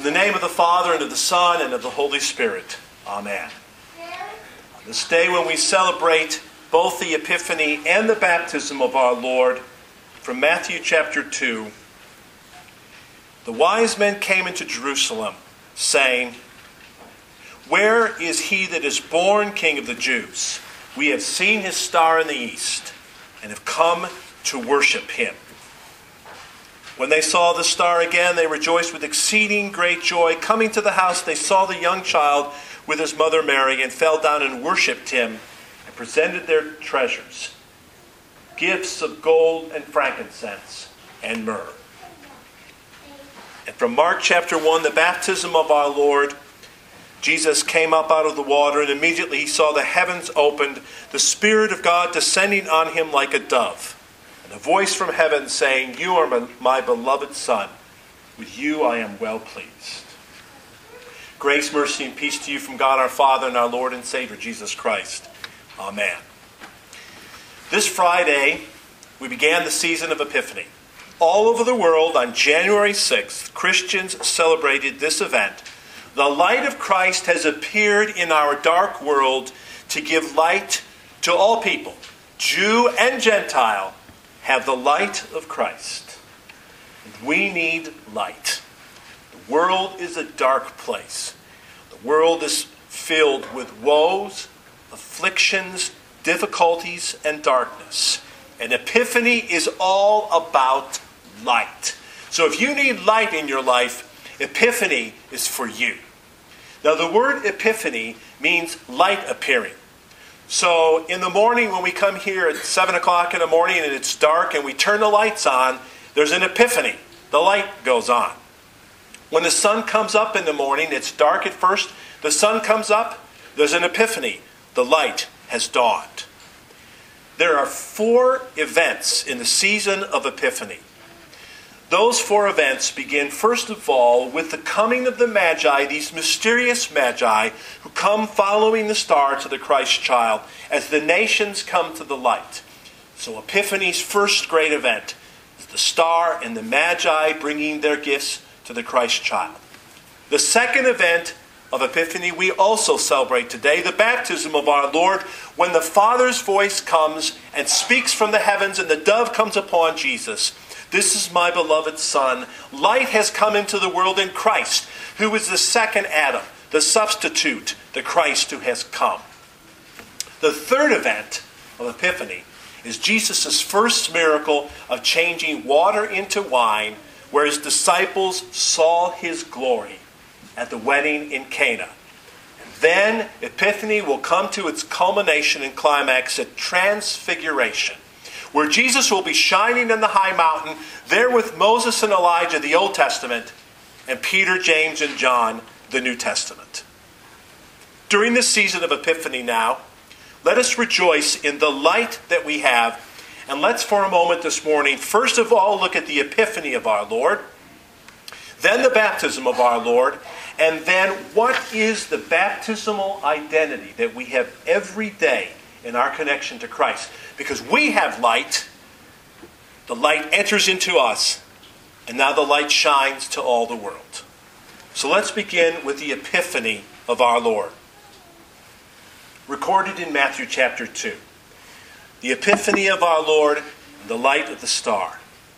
In the name of the Father, and of the Son, and of the Holy Spirit. Amen. On this day when we celebrate both the Epiphany and the baptism of our Lord, from Matthew chapter 2, the wise men came into Jerusalem, saying, "Where is he that is born King of the Jews? We have seen his star in the east, and have come to worship him." When they saw the star again, they rejoiced with exceeding great joy. Coming to the house, they saw the young child with his mother Mary, and fell down and worshipped him, and presented their treasures, gifts of gold and frankincense and myrrh. And from Mark chapter 1, the baptism of our Lord, Jesus came up out of the water, and immediately he saw the heavens opened, the Spirit of God descending on him like a dove. And a voice from heaven saying, "You are my beloved Son. With you I am well pleased." Grace, mercy, and peace to you from God our Father and our Lord and Savior, Jesus Christ. Amen. This Friday, we began the season of Epiphany. All over the world, on January 6th, Christians celebrated this event. The light of Christ has appeared in our dark world to give light to all people. Jew and Gentile have the light of Christ. We need light. The world is a dark place. The world is filled with woes, afflictions, difficulties, and darkness. And Epiphany is all about light. So if you need light in your life, Epiphany is for you. Now the word Epiphany means light appearing. So in the morning when we come here at 7 o'clock in the morning and it's dark and we turn the lights on, there's an epiphany. The light goes on. When the sun comes up in the morning, it's dark at first. The sun comes up, there's an epiphany. The light has dawned. There are 4 events in the season of Epiphany. Those 4 events begin, first of all, with the coming of the Magi, these mysterious Magi who come following the star to the Christ child as the nations come to the light. So Epiphany's first great event is the star and the Magi bringing their gifts to the Christ child. The second event of Epiphany we also celebrate today, the baptism of our Lord, when the Father's voice comes and speaks from the heavens and the dove comes upon Jesus. "This is my beloved Son." Light has come into the world in Christ, who is the second Adam, the substitute, the Christ who has come. The third event of Epiphany is Jesus' first miracle of changing water into wine, where his disciples saw his glory at the wedding in Cana. And then Epiphany will come to its culmination and climax at Transfiguration, where Jesus will be shining in the high mountain, there with Moses and Elijah, the Old Testament, and Peter, James, and John, the New Testament. During this season of Epiphany now, let us rejoice in the light that we have, and let's for a moment this morning, first of all, look at the Epiphany of our Lord, then the baptism of our Lord, and then what is the baptismal identity that we have every day in our connection to Christ. Because we have light, the light enters into us, and now the light shines to all the world. So let's begin with the Epiphany of our Lord. Recorded in Matthew chapter 2. The Epiphany of our Lord and the light of the star.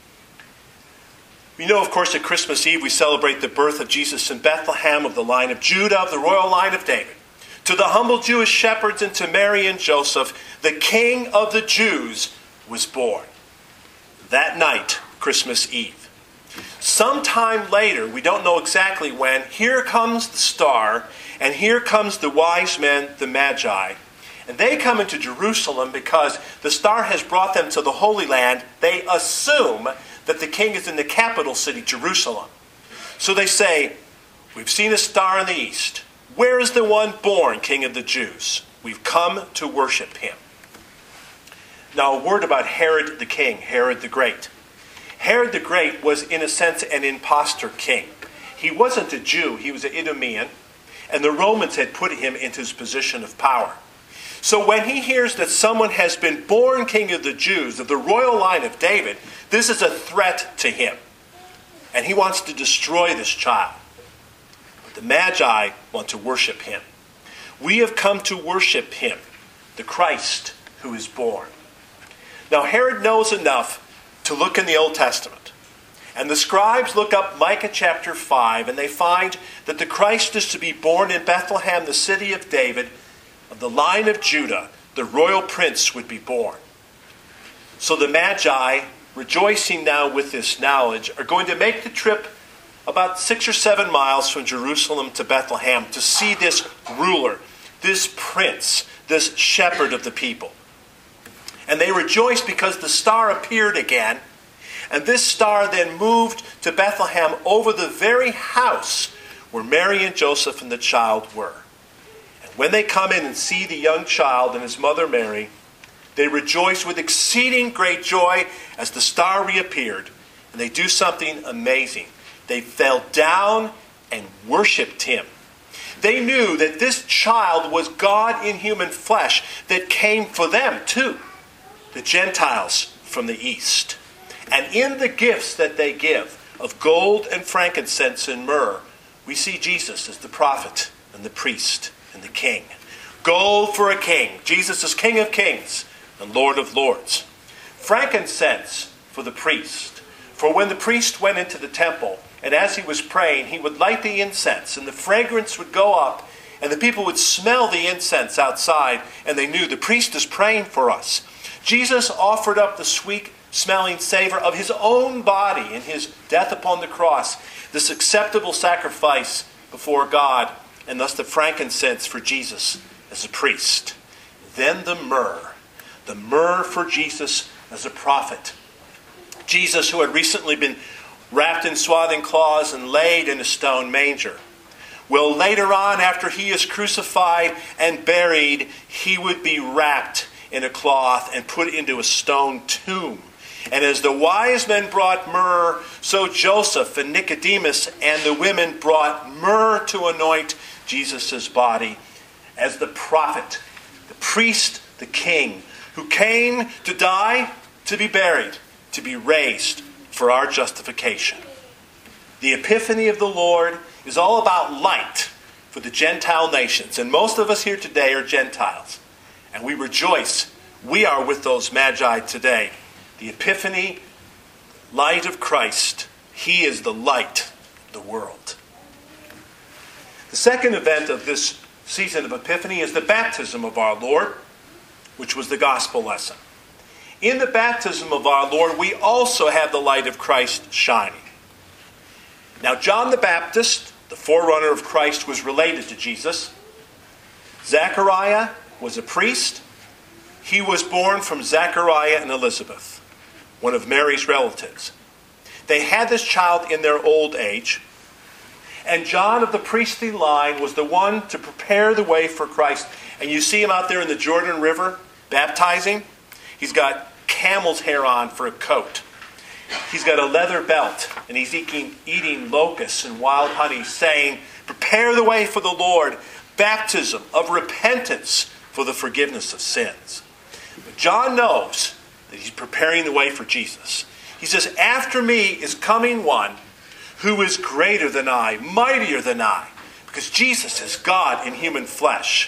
We know, of course, at Christmas Eve we celebrate the birth of Jesus in Bethlehem, of the line of Judah, of the royal line of David. To the humble Jewish shepherds and to Mary and Joseph, the King of the Jews was born. That night, Christmas Eve. Sometime later, we don't know exactly when, here comes the star, and here comes the wise men, the Magi. And they come into Jerusalem because the star has brought them to the Holy Land. They assume that the king is in the capital city, Jerusalem. So they say, "We've seen a star in the east. Where is the one born King of the Jews? We've come to worship him." Now a word about Herod the king, Herod the Great. Herod the Great was in a sense an impostor king. He wasn't a Jew, he was an Idumean, and the Romans had put him into his position of power. So when he hears that someone has been born King of the Jews, of the royal line of David, this is a threat to him. And he wants to destroy this child. The Magi want to worship him. We have come to worship him, the Christ who is born. Now Herod knows enough to look in the Old Testament. And the scribes look up Micah chapter 5, and they find that the Christ is to be born in Bethlehem, the city of David, of the line of Judah. The royal prince would be born. So the Magi, rejoicing now with this knowledge, are going to make the trip about 6 or 7 miles from Jerusalem to Bethlehem to see this ruler, this prince, this shepherd of the people. And they rejoice because the star appeared again. And this star then moved to Bethlehem over the very house where Mary and Joseph and the child were. And when they come in and see the young child and his mother Mary, they rejoice with exceeding great joy as the star reappeared. And they do something amazing. They fell down and worshipped him. They knew that this child was God in human flesh that came for them too, the Gentiles from the east. And in the gifts that they give of gold and frankincense and myrrh, we see Jesus as the prophet and the priest and the king. Gold for a king. Jesus is King of kings and Lord of lords. Frankincense for the priest. For when the priest went into the temple, and as he was praying, he would light the incense, and the fragrance would go up, and the people would smell the incense outside, and they knew the priest is praying for us. Jesus offered up the sweet-smelling savor of his own body in his death upon the cross, this acceptable sacrifice before God, and thus the frankincense for Jesus as a priest. Then the myrrh for Jesus as a prophet. Jesus, who had recently been wrapped in swaddling cloths and laid in a stone manger. Well, later on, after he is crucified and buried, he would be wrapped in a cloth and put into a stone tomb. And as the wise men brought myrrh, so Joseph and Nicodemus and the women brought myrrh to anoint Jesus' body as the prophet, the priest, the king, who came to die, to be buried, to be raised for our justification. The Epiphany of the Lord is all about light for the Gentile nations. And most of us here today are Gentiles. And we rejoice. We are with those Magi today. The Epiphany, light of Christ. He is the light of the world. The second event of this season of Epiphany is the baptism of our Lord, which was the gospel lesson. In the baptism of our Lord, we also have the light of Christ shining. Now, John the Baptist, the forerunner of Christ, was related to Jesus. Zechariah was a priest. He was born from Zechariah and Elizabeth, one of Mary's relatives. They had this child in their old age. And John of the priestly line was the one to prepare the way for Christ. And you see him out there in the Jordan River baptizing. He's got camel's hair on for a coat. He's got a leather belt, and he's eating locusts and wild honey, saying, "Prepare the way for the Lord, baptism of repentance for the forgiveness of sins." But John knows that he's preparing the way for Jesus. He says, "After me is coming one who is greater than I, mightier than I," because Jesus is God in human flesh.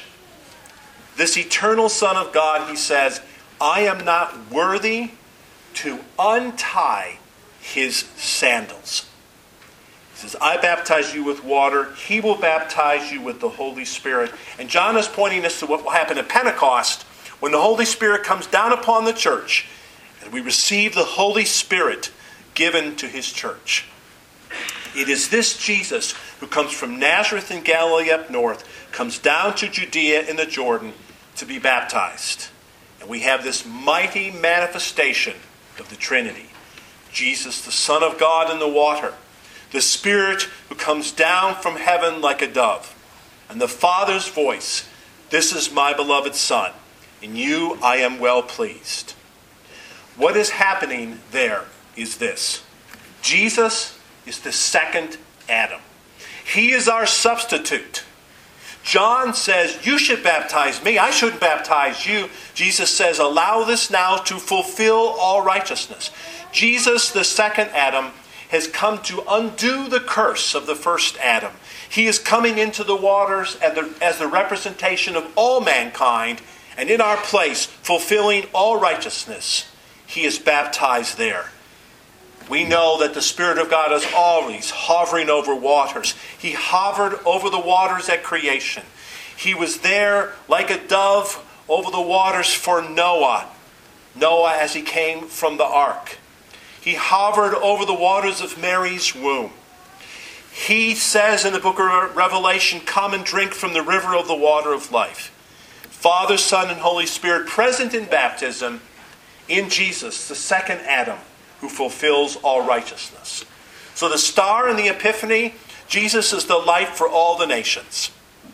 This eternal Son of God, he says, "I am not worthy to untie his sandals." He says, "I baptize you with water. He will baptize you with the Holy Spirit." And John is pointing us to what will happen at Pentecost when the Holy Spirit comes down upon the church and we receive the Holy Spirit given to his church. It is this Jesus who comes from Nazareth in Galilee up north, comes down to Judea in the Jordan to be baptized. And we have this mighty manifestation of the Trinity. Jesus, the Son of God in the water. The Spirit who comes down from heaven like a dove. And the Father's voice, "This is my beloved Son. In you I am well pleased." What is happening there is this. Jesus is the second Adam. He is our substitute. John says, "You should baptize me. I shouldn't baptize you." Jesus says, "Allow this now to fulfill all righteousness." Jesus, the second Adam, has come to undo the curse of the first Adam. He is coming into the waters as the representation of all mankind, and in our place, fulfilling all righteousness. He is baptized there. We know that the Spirit of God is always hovering over waters. He hovered over the waters at creation. He was there like a dove over the waters for Noah as he came from the ark. He hovered over the waters of Mary's womb. He says in the book of Revelation, "Come and drink from the river of the water of life." Father, Son, and Holy Spirit present in baptism in Jesus, the second Adam, who fulfills all righteousness. So the star in the Epiphany, Jesus is the light for all the nations.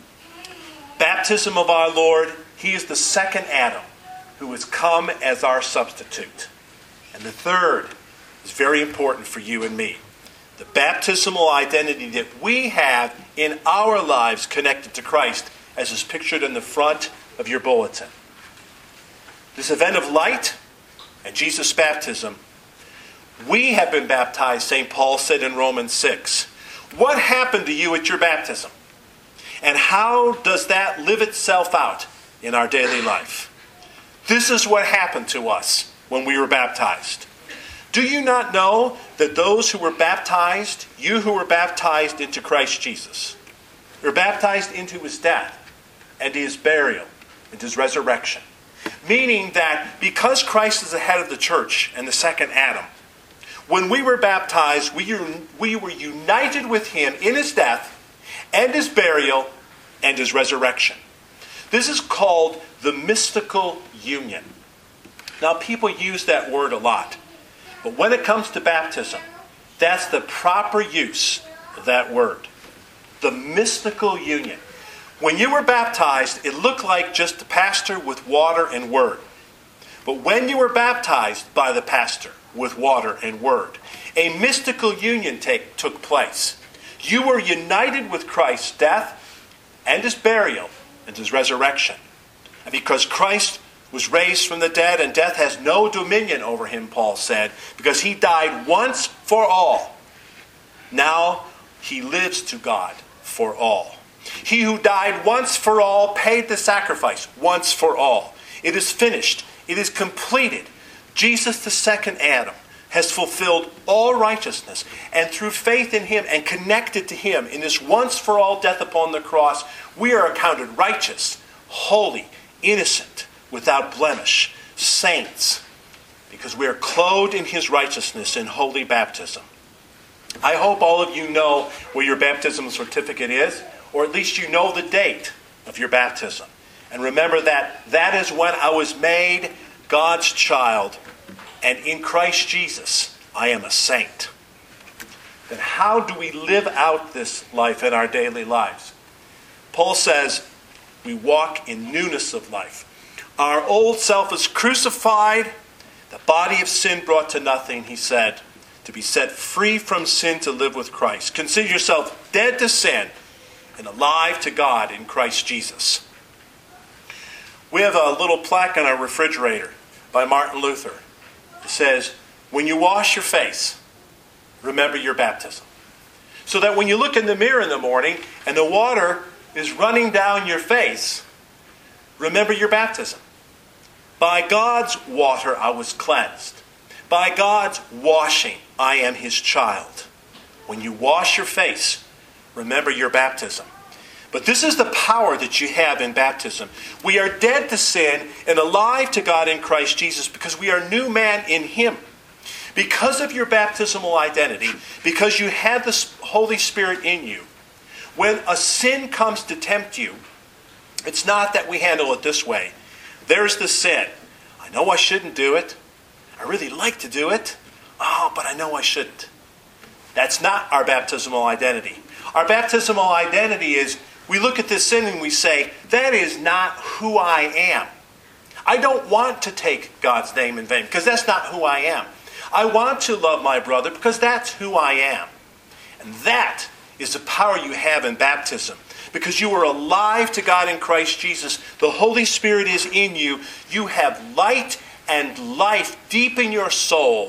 Baptism of our Lord, he is the second Adam who has come as our substitute. And the third is very important for you and me. The baptismal identity that we have in our lives connected to Christ, as is pictured in the front of your bulletin. This event of light and Jesus' baptism, we have been baptized, St. Paul said in Romans 6. What happened to you at your baptism? And how does that live itself out in our daily life? This is what happened to us when we were baptized. Do you not know that those who were baptized, you who were baptized into Christ Jesus, were baptized into his death and his burial and his resurrection? Meaning that because Christ is the head of the church and the second Adam, when we were baptized, we were united with him in his death and his burial and his resurrection. This is called the mystical union. Now, people use that word a lot. But when it comes to baptism, that's the proper use of that word. The mystical union. When you were baptized, it looked like just the pastor with water and word. But when you were baptized by the pastor with water and word, a mystical union took place. You were united with Christ's death and his burial and his resurrection. And because Christ was raised from the dead and death has no dominion over him, Paul said, because he died once for all. Now he lives to God for all. He who died once for all paid the sacrifice once for all. It is finished. It is completed. Jesus, the second Adam, has fulfilled all righteousness. And through faith in him and connected to him in this once for all death upon the cross, we are accounted righteous, holy, innocent, without blemish, saints, because we are clothed in his righteousness in holy baptism. I hope all of you know where your baptismal certificate is, or at least you know the date of your baptism. And remember that is when I was made God's child, and in Christ Jesus I am a saint. Then how do we live out this life in our daily lives? Paul says we walk in newness of life. Our old self is crucified, the body of sin brought to nothing, he said, to be set free from sin to live with Christ. Consider yourself dead to sin and alive to God in Christ Jesus. We have a little plaque on our refrigerator by Martin Luther. It says, when you wash your face, remember your baptism. So that when you look in the mirror in the morning and the water is running down your face, remember your baptism. By God's water I was cleansed. By God's washing I am his child. When you wash your face, remember your baptism. But this is the power that you have in baptism. We are dead to sin and alive to God in Christ Jesus because we are new man in him. Because of your baptismal identity, because you have the Holy Spirit in you, when a sin comes to tempt you, it's not that we handle it this way. There's the sin. I know I shouldn't do it. I really like to do it. Oh, but I know I shouldn't. That's not our baptismal identity. Our baptismal identity is we look at this sin and we say, that is not who I am. I don't want to take God's name in vain because that's not who I am. I want to love my brother because that's who I am. And that is the power you have in baptism. Because you are alive to God in Christ Jesus. The Holy Spirit is in you. You have light and life deep in your soul.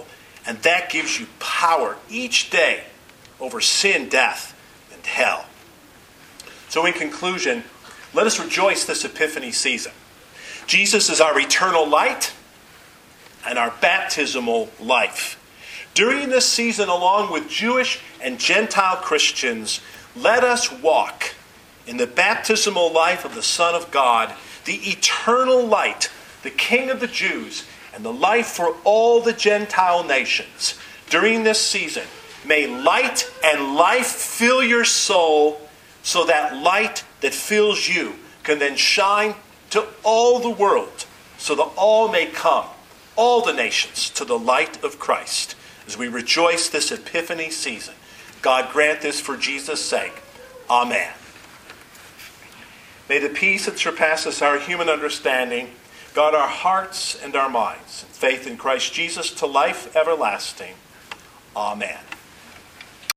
And that gives you power each day over sin, death, and hell. So in conclusion, let us rejoice this Epiphany season. Jesus is our eternal light and our baptismal life. During this season, along with Jewish and Gentile Christians, let us walk in the baptismal life of the Son of God, the eternal light, the King of the Jews, and the life for all the Gentile nations. During this season, may light and life fill your soul, so that light that fills you can then shine to all the world, so that all may come, all the nations, to the light of Christ. As we rejoice this Epiphany season, God grant this for Jesus' sake. Amen. May the peace that surpasses our human understanding guard our hearts and our minds, in faith in Christ Jesus to life everlasting. Amen.